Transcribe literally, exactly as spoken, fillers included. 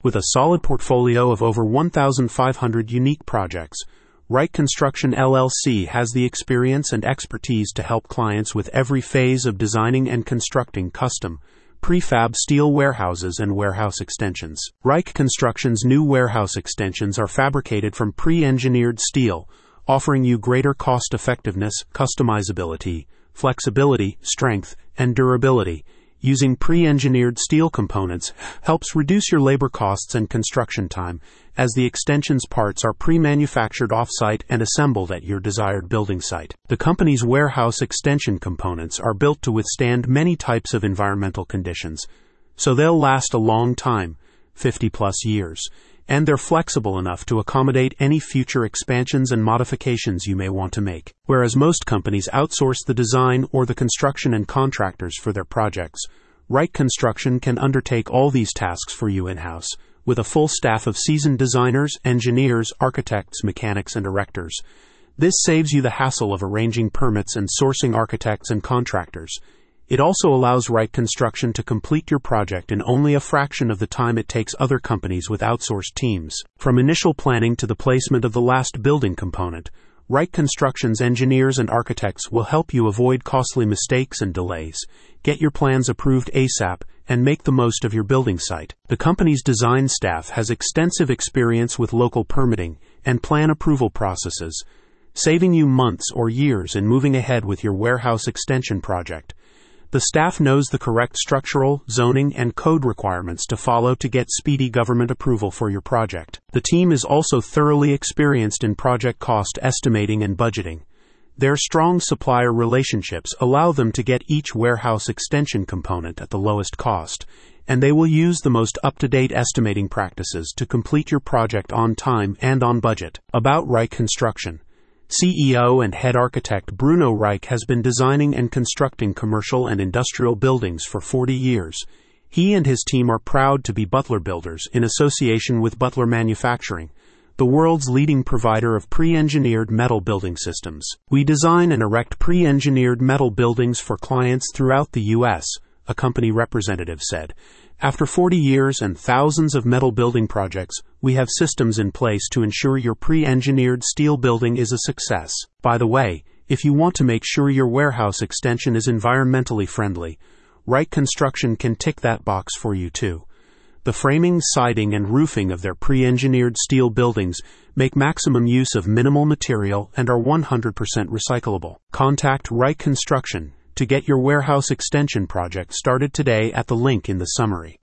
With a solid portfolio of over one thousand five hundred unique projects, Wright Construction L L C has the experience and expertise to help clients with every phase of designing and constructing custom, prefab steel warehouses and warehouse extensions. Wright Construction's new warehouse extensions are fabricated from pre-engineered steel, offering you greater cost-effectiveness, customizability, flexibility, strength, and durability. Using pre-engineered steel components helps reduce your labor costs and construction time, as the extension's parts are pre-manufactured off-site and assembled at your desired building site. The company's warehouse extension components are built to withstand many types of environmental conditions, so they'll last a long time, fifty plus years, and they're flexible enough to accommodate any future expansions and modifications you may want to make. Whereas most companies outsource the design or the construction and contractors for their projects, Wright Construction can undertake all these tasks for you in-house, with a full staff of seasoned designers, engineers, architects, mechanics, and erectors. This saves you the hassle of arranging permits and sourcing architects and contractors. It also allows Wright Construction to complete your project in only a fraction of the time it takes other companies with outsourced teams. From initial planning to the placement of the last building component, Wright Construction's engineers and architects will help you avoid costly mistakes and delays, get your plans approved ASAP, and make the most of your building site. The company's design staff has extensive experience with local permitting and plan approval processes, saving you months or years in moving ahead with your warehouse extension project. The staff knows the correct structural, zoning, and code requirements to follow to get speedy government approval for your project. The team is also thoroughly experienced in project cost estimating and budgeting. Their strong supplier relationships allow them to get each warehouse extension component at the lowest cost, and they will use the most up-to-date estimating practices to complete your project on time and on budget. About Wright Construction. C E O and head architect Bruno Reich has been designing and constructing commercial and industrial buildings for forty years. He and his team are proud to be Butler Builders in association with Butler Manufacturing, the world's leading provider of pre-engineered metal building systems. We design and erect pre-engineered metal buildings for clients throughout the U S, a company representative said. After forty years and thousands of metal building projects, we have systems in place to ensure your pre-engineered steel building is a success. By the way, if you want to make sure your warehouse extension is environmentally friendly, Wright Construction can tick that box for you too. The framing, siding, and roofing of their pre-engineered steel buildings make maximum use of minimal material and are one hundred percent recyclable. Contact Wright Construction to get your warehouse extension project started today at the link in the summary.